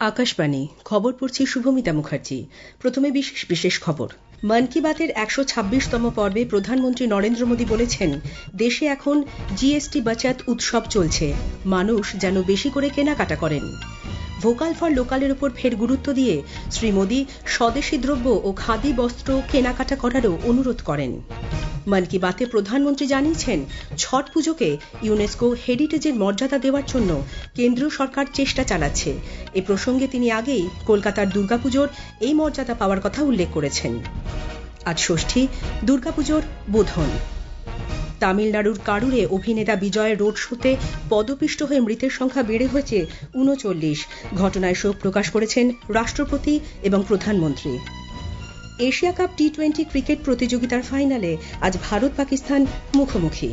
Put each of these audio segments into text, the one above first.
আকাশবাণী খবর পড়ছি শুভমিতা মুখার্জি। প্রথমে বিশেষ খবর। মন কি বাতের ১২৬তম পর্বে প্রধানমন্ত্রী নরেন্দ্র মোদী বলেছেন, দেশে এখন জিএসটি বাচাত উৎসব চলছে, মানুষ যেন বেশি করে কেনাকাটা করেন। ভোকাল ফর লোকালের উপর ফের গুরুত্ব দিয়ে শ্রী মোদী স্বদেশী দ্রব্য ও খাদি বস্ত্র কেনাকাটা করারও অনুরোধ করেন। মন কি বাতে প্রধানমন্ত্রী জানিয়েছেন, ছট পুজোকে ইউনেস্কো হেরিটেজের মর্যাদা দেওয়ার জন্য কেন্দ্রীয় সরকার চেষ্টা চালাচ্ছে। এ প্রসঙ্গে তিনি আগেই কলকাতার দুর্গাপুজোর এই মর্যাদা পাওয়ার কথা উল্লেখ করেছেন। আজ ষষ্ঠী, দুর্গাপুজোর বোধন। তামিলনাড়ুর কারুরে অভিনেতা বিজয়ের রোড শোতে পদপিষ্ট হয়ে মৃতের সংখ্যা বেড়ে হয়েছে ৩৯। ঘটনায় শোক প্রকাশ করেছেন রাষ্ট্রপতি এবং প্রধানমন্ত্রী। এশিয়া কাপ টি-20 ক্রিকেট প্রতিযোগিতার ফাইনালে আজ ভারত পাকিস্তান মুখোমুখি।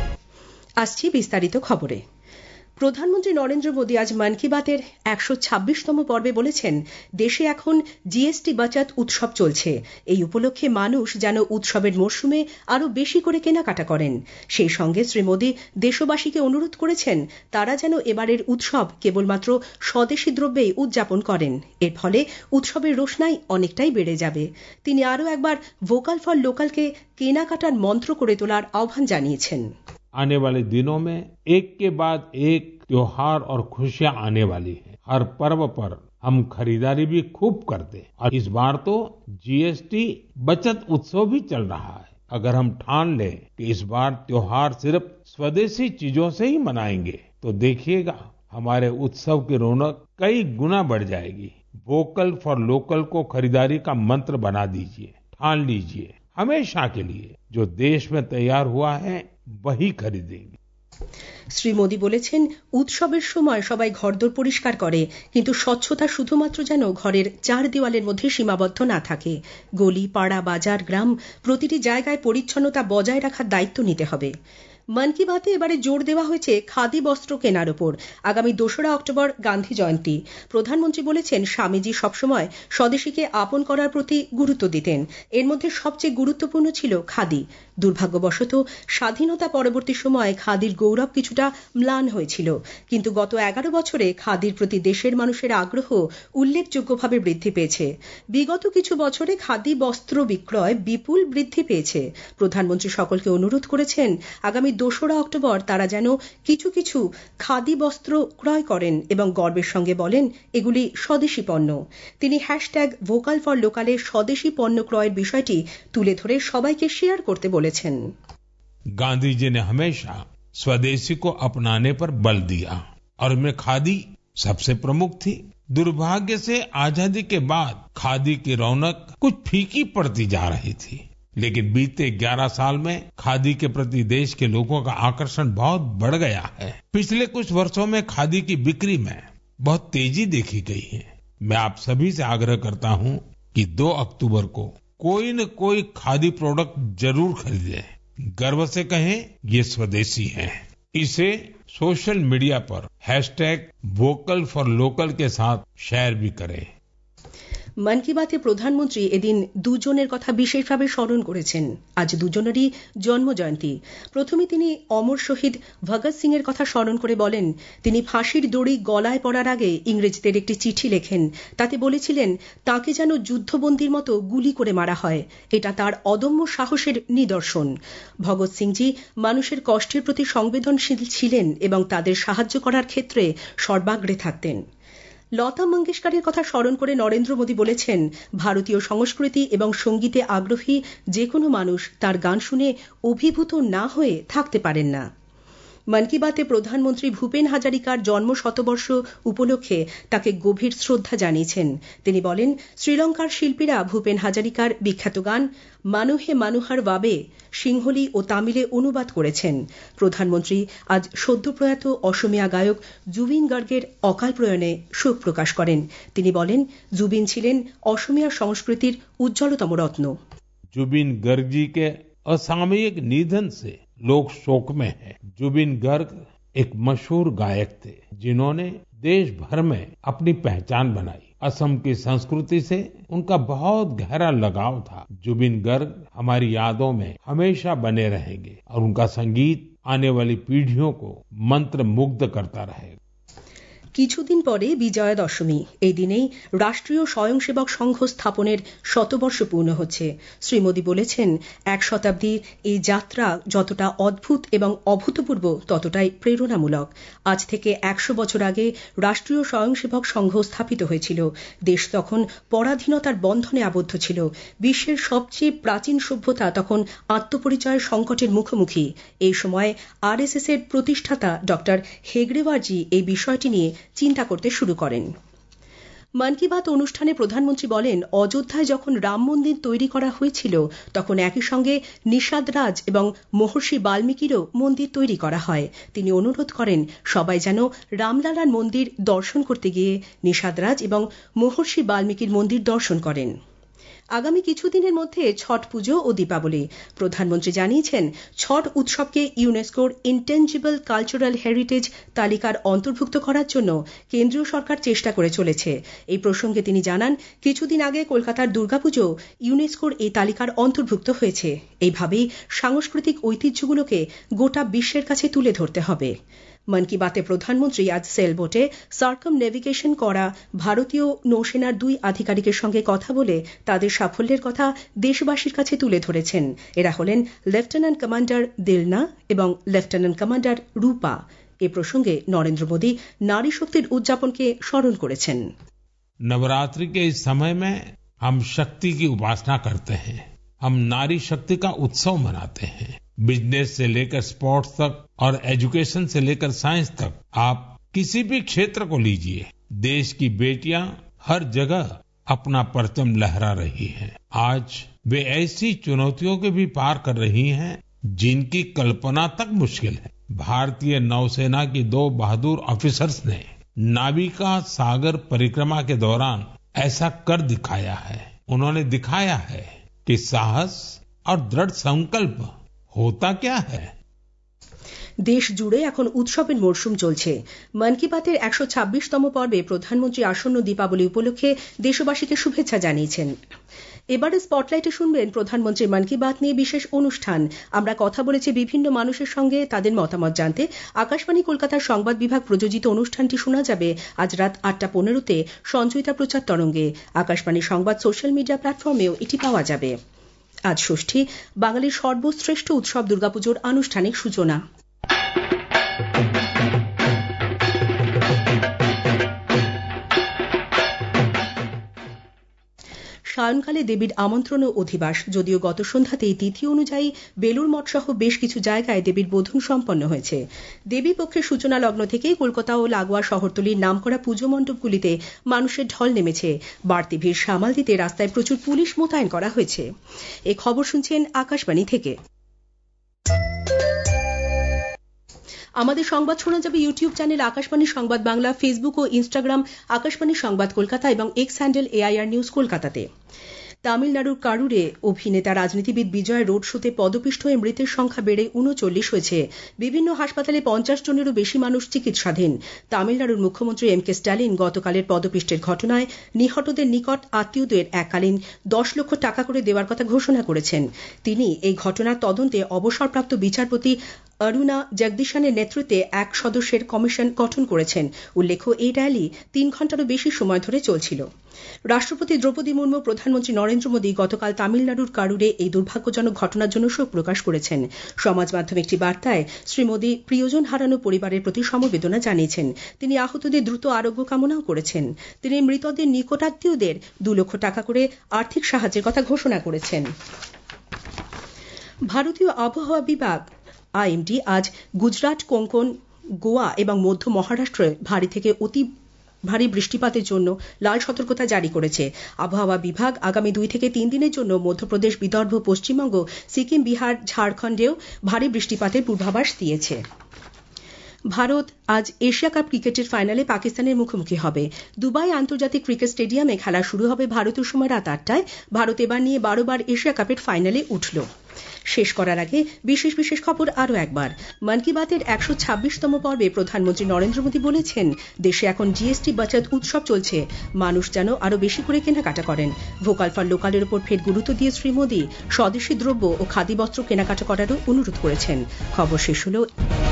আসছি বিস্তারিত খবরে। প্রধানমন্ত্রী নরেন্দ্র মোদী আজ মন কি বাতের ১২৬তম পর্বে বলেছেন, দেশে এখন জিএসটি বাচাত উৎসব চলছে। এই উপলক্ষে মানুষ যেন উৎসবের মরশুমে আরো বেশি করে কেনাকাটা করেন। সেই সঙ্গে শ্রী মোদী দেশবাসীকে অনুরোধ করেছেন, তারা যেন এবারের উৎসব কেবলমাত্র স্বদেশী দ্রব্যেই উদযাপন করেন। এর ফলে উৎসবের রোশনাই অনেকটাই বেড়ে যাবে। তিনি আরো একবার ভোকাল ফর লোকালকে কেনাকাটার মন্ত্র করে তোলার আহ্বান জানিয়েছেন। आने वाले दिनों में एक के बाद एक त्योहार और खुशियां आने वाली हैं। हर पर्व पर हम खरीदारी भी खूब करते हैं और इस बार तो जीएसटी बचत उत्सव भी चल रहा है। अगर हम ठान लें कि इस बार त्योहार सिर्फ स्वदेशी चीजों से ही मनाएंगे तो देखिएगा हमारे उत्सव की रौनक कई गुना बढ़ जाएगी। वोकल फॉर लोकल को खरीदारी का मंत्र बना दीजिए, ठान लीजिए, हमेशा के लिए जो देश में तैयार हुआ है वही खरीदेंगे। শ্রী মোদী বলেছেন, উৎসবের সময় সবাই ঘরদোর পরিষ্কার করে, কিন্তু স্বচ্ছতা শুধুমাত্র যেন ঘরের চার দেওয়ালের মধ্যে সীমাবদ্ধ না থাকে। গলি, পাড়া, বাজার, গ্রাম প্রতিটি জায়গায় পরিচ্ছন্নতা বজায় রাখার দায়িত্ব নিতে হবে। মন কি বাতে এবারে জোর দেওয়া হয়েছে খাদি বস্ত্র কেনার ওপর। আগামী ২রা অক্টোবর গান্ধী জয়ন্তী। প্রধানমন্ত্রী বলেছেন, স্বামীজি সবসময় স্বদেশীকে আপন করার প্রতি গুরুত্ব দিতেন। এর মধ্যে সবচেয়ে গুরুত্বপূর্ণ ছিল খাদি। দুর্ভাগ্যবশত স্বাধীনতা পরবর্তী সময়ে খাদির গৌরব কিছুটা ম্লান হয়েছিল, কিন্তু গত ১১ বছরে খাদির প্রতি দেশের মানুষের আগ্রহ উল্লেখযোগ্যভাবে বৃদ্ধি পেয়েছে। বিগত কিছু বছরে খাদি বস্ত্র বিক্রয় বিপুল বৃদ্ধি পেয়েছে। প্রধানমন্ত্রী সকলকে অনুরোধ করেছেন, আগামী ২রা অক্টোবর তারা যেন কিছু কিছু খাদি বস্ত্র ক্রয় করেন এবং গর্বের সঙ্গে বলেন, এগুলি স্বদেশী পণ্য। তিনি ভোকাল ফর লোকালের স্বদেশী পণ্য ক্রয়ের বিষয়টি তুলে ধরে সবাইকে শেয়ার করতে বলেছেন। गांधी जी ने हमेशा स्वदेशी को अपनाने पर बल दिया और इनमें खादी सबसे प्रमुख थी। दुर्भाग्य से आजादी के बाद खादी की रौनक कुछ फीकी पड़ती जा रही थी, लेकिन बीते 11 साल में खादी के प्रति देश के लोगों का आकर्षण बहुत बढ़ गया है। पिछले कुछ वर्षों में खादी की बिक्री में बहुत तेजी देखी गई है। मैं आप सभी से आग्रह करता हूं कि 2 अक्टूबर को कोई न कोई खादी प्रोडक्ट जरूर खरीदें। गर्व से कहें, ये स्वदेशी है। इसे सोशल मीडिया पर #वोकल फॉर लोकल के साथ शेयर भी करें। মন কি বাতে প্রধানমন্ত্রী এদিন দুজনের কথা বিশেষভাবে স্মরণ করেছেন। আজ দুজনেরই জন্মজয়ন্তী। প্রথমে তিনি অমর শহীদ ভগৎ সিং এর কথা স্মরণ করে বলেন, তিনি ফাঁসির দড়ি গলায় পড়ার আগে ইংরেজদের একটি চিঠি লেখেন। তাতে বলেছিলেন, তাকে যেন যুদ্ধবন্দীর মতো গুলি করে মারা হয়। এটা তার অদম্য সাহসের নিদর্শন। ভগৎ সিংজি মানুষের কষ্টের প্রতি সংবেদনশীল ছিলেন এবং তাদের সাহায্য করার ক্ষেত্রে সর্বাগ্রে থাকতেন। লতা মঙ্গেশকরের কথা স্মরণ করে নরেন্দ্র মোদী বলেছেন, ভারতীয় সংস্কৃতি এবং সঙ্গীতে আগ্রহী যে কোনো মানুষ তার গান শুনে অভিভূত না হয়ে থাকতে পারেন না। মন কি বাতে প্রধানমন্ত্রী ভূপেন হাজারিকার জন্ম শতবর্ষ উপলক্ষে তাকে গভীর শ্রদ্ধা জানিয়েছেন। তিনি বলেন, শ্রীলঙ্কার শিল্পীরা ভূপেন হাজারিকার বিখ্যাত গান মানুহে মানুহার বাবে সিংহলি ও তামিলে অনুবাদ করেছেন। প্রধানমন্ত্রী আজ সদ্য প্রয়াত অসমীয়া গায়ক জুবিন গার্গের অকাল প্রয়াণে শোক প্রকাশ করেন। তিনি বলেন, জুবিন ছিলেন অসমীয়া সংস্কৃতির উজ্জ্বলতম রত্ন। जुबिन गर्ग जी के असामयिक निधन से लोग शोक में हैं। जुबिन गर्ग एक मशहूर गायक थे, जिन्होंने देश भर में अपनी पहचान बनाई। असम की संस्कृति से उनका बहुत गहरा लगाव था। जुबिन गर्ग हमारी यादों में हमेशा बने रहेंगे और उनका संगीत आने वाली पीढ़ियों को मंत्र मुग्ध करता रहेगा। কিছুদিন পরে বিজয়া দশমী। এই দিনেই রাষ্ট্রীয় স্বয়ংসেবক সংঘ স্থাপনের শতবর্ষ পূর্ণ হচ্ছে। শ্রী মোদী বলেছেন, এক শতাব্দীর এই যাত্রা যতটা অদ্ভুত এবং অভূতপূর্ব ততটাই প্রেরণামূলক। আজ থেকে 100 বছর আগে রাষ্ট্রীয় স্বয়ংসেবক সংঘ স্থাপিত হয়েছিল। দেশ তখন পরাধীনতার বন্ধনে আবদ্ধ ছিল। বিশ্বের সবচেয়ে প্রাচীন সভ্যতা তখন আত্মপরিচয়ের সংকটের মুখোমুখি। এই সময় আরএসএস এর প্রতিষ্ঠাতা ডক্টর হেগড়েওয়ারজি এই বিষয়টি নিয়ে চিন্তা করতে শুরু করেন। মন কি বাত অনুষ্ঠানে প্রধানমন্ত্রী বলেন, অযোধ্যায় যখন রাম মন্দির তৈরি করা হয়েছিল তখন একই সঙ্গে নিষাদ রাজ এবং মহর্ষি বাল্মীকিরও মন্দির তৈরি করা হয়। তিনি অনুরোধ করেন সবাই যেন রামলালার মন্দির দর্শন করতে গিয়ে নিষাদ রাজ এবং মহর্ষি বাল্মীকির মন্দির দর্শন করেন। আগামী কিছুদিনের মধ্যে ছট পুজো ও দীপাবলি। প্রধানমন্ত্রী জানিয়েছেন, ছট উৎসবকে ইউনেস্কোর ইনটেনজিবল কালচারাল হেরিটেজ তালিকার অন্তর্ভুক্ত করার জন্য কেন্দ্রীয় সরকার চেষ্টা করে চলেছে। এই প্রসঙ্গে তিনি জানান, কিছুদিন আগে কলকাতার দুর্গাপুজো ইউনেস্কোর এই তালিকার অন্তর্ভুক্ত হয়েছে। এইভাবেই সাংস্কৃতিক ঐতিহ্যগুলোকে গোটা বিশ্বের কাছে তুলে ধরতে হবে। মন কি বাতে প্রধানমন্ত্রী আজ সেলবোটে সার্কামনেভিগেশন করা ভারতীয় নৌসেনার 2 আধিকারিকের সঙ্গে কথা বলে তাদের সাফল্যের কথা দেশবাসীর কাছে তুলে ধরেছেন। এরা হলেন লেফটেন্যান্ট কমান্ডার দিলনা এবং লেফটেন্যান্ট কমান্ডার রূপা। এ প্রসঙ্গে নরেন্দ্র মোদী নারী শক্তির উদযাপনকে স্মরণ করেছেন। नवरात्रि के इस समय में हम शक्ति की उपासना करते हैं। हम नारी शक्ति का उत्सव मनाते हैं। बिजनेस से लेकर स्पोर्ट्स तक और एजुकेशन से लेकर साइंस तक आप किसी भी क्षेत्र को लीजिए, देश की बेटियां हर जगह अपना परचम लहरा रही हैं। आज वे ऐसी चुनौतियों के भी पार कर रही हैं जिनकी कल्पना तक मुश्किल है। भारतीय नौसेना की 2 बहादुर ऑफिसर्स ने नाविका सागर परिक्रमा के दौरान ऐसा कर दिखाया है। उन्होंने दिखाया है कि साहस और दृढ़ संकल्प होता क्या है। দেশ জুড়ে এখন উৎসবের মরশুম চলছে। মন কি বাতের 126তম পর্বে প্রধানমন্ত্রী আসন্ন দীপাবলি উপলক্ষে দেশবাসীকে শুভেচ্ছা জানিয়েছেন। এবারে স্পটলাইটে শুনবেন প্রধানমন্ত্রীর মন কি বাত নিয়ে বিশেষ অনুষ্ঠান। আমরা কথা বলেছি বিভিন্ন মানুষের সঙ্গে, তাদের মতামত জানতে। আকাশবাণী কলকাতার সংবাদ বিভাগ প্রযোজিত অনুষ্ঠানটি শোনা যাবে আজ রাত 8:15-তে সঞ্চয়িতা প্রচার তরঙ্গে। আকাশবাণী সংবাদ সোশ্যাল মিডিয়া প্ল্যাটফর্মেও এটি পাওয়া যাবে। আজ ষষ্ঠী, বাঙালির সর্বশ্রেষ্ঠ উৎসব দুর্গাপুজোর আনুষ্ঠানিক সূচনা। সায়ংকালে দেবীর আমন্ত্রণ ও অধিবাস। যদিও গত সন্ধ্যাতেই তিথি অনুযায়ী বেলুর মঠ সহ বেশ কিছু জায়গায় দেবীর বোধন সম্পন্ন হয়েছে। দেবী পক্ষের সূচনা লগ্ন থেকেই কলকাতা ও লাগোয়া শহরতলির নামকরা পুজো মণ্ডপগুলিতে মানুষের ঢল নেমেছে। বাড়তি ভিড় সামাল দিতে রাস্তায় প্রচুর পুলিশ মোতায়েন করা হয়েছে। এই খবর শুনছেন আকাশবাণী থেকে। আমাদের সংবাদ শোনা যাবে ইউটিউব চ্যানেল আকাশবাণী সংবাদ বাংলা, ফেসবুক ও ইনস্টাগ্রাম আকাশবাণী সংবাদ কলকাতা এবং এক্স হ্যান্ডেল AIR নিউজ কলকাতাতে। তামিলনাড়ুর কারুরে অভিনেতা রাজনীতিবিদ বিজয় রোড শোতে পদপিষ্ট হয়ে মৃতের সংখ্যা বেড়ে 39 হয়েছে। বিভিন্ন হাসপাতালে 50 জনেরও বেশি মানুষ চিকিৎসাধীন। তামিলনাড়ুর মুখ্যমন্ত্রী MK স্ট্যালিন গতকালের পদপিষ্টের ঘটনায় নিহতদের নিকট আত্মীয়দের এককালীন 10 লক্ষ টাকা করে দেওয়ার কথা ঘোষণা করেছেন। তিনি এই ঘটনার তদন্তে অবসরপ্রাপ্ত বিচারপতি অরুণা জগদীশনের নেতৃত্বে 1 সদস্যের কমিশন গঠন করেছেন। উল্লেখ্য, এই র্যালি 3 ঘণ্টারও বেশি সময় ধরে চলছিল। রাষ্ট্রপতি দ্রৌপদী মুর্মু, প্রধানমন্ত্রী নরেন্দ্র মোদী গতকাল তামিলনাড়ুর কারুরে এই দুর্ভাগ্যজনক ঘটনার জন্য শোক প্রকাশ করেছেন। সমাজ মাধ্যমে একটি বার্তায় শ্রী মোদী প্রিয়জন হারানো পরিবারের প্রতি সমবেদনা জানিয়েছেন। তিনি আহতদের দ্রুত আরোগ্য কামনাও করেছেন। তিনি মৃতদের নিকটাত্মীয়দের 2 লক্ষ টাকা করে আর্থিক সাহায্যের কথা ঘোষণা করেছেন। ভারতীয় আবহাওয়া বিভাগ IMD আজ গুজরাট, কোঙ্কন, গোয়া এবং মধ্য মহারাষ্ট্রে ভারী থেকে অতি ভারী বৃষ্টিপাতের জন্য লাল সতর্কতা জারি করেছে। আবহাওয়া বিভাগ আগামী 2 থেকে 3 দিনের জন্য মধ্যপ্রদেশ, বিদর্ভ, পশ্চিমবঙ্গ, সিকিম, বিহার, ঝাড়খণ্ডেও ভারী বৃষ্টিপাতের পূর্বাভাস দিয়েছে। ভারত আজ এশিয়া কাপ ক্রিকেটের ফাইনালে পাকিস্তানের মুখোমুখি হবে। দুবাই আন্তর্জাতিক ক্রিকেট স্টেডিয়ামে খেলা শুরু হবে ভারতীয় সময় রাত 8টায়। ভারত এবার নিয়ে 12 বার এশিয়া কাপের ফাইনালে উঠল। শেষ করার আগে বিশেষ খবর আরও একবার। মন কি বাতের 126তম পর্বে প্রধানমন্ত্রী নরেন্দ্র মোদী বলেছেন, দেশে এখন GST বাচাত উৎসব চলছে। মানুষ যেন আরো বেশি করে কেনাকাটা করেন। ভোকাল ফর লোকালের উপর ফের গুরুত্ব দিয়ে শ্রী মোদী স্বদেশী দ্রব্য ও খাদি বস্ত্র কেনাকাটা করারও অনুরোধ করেছেন। খবর শেষ হল।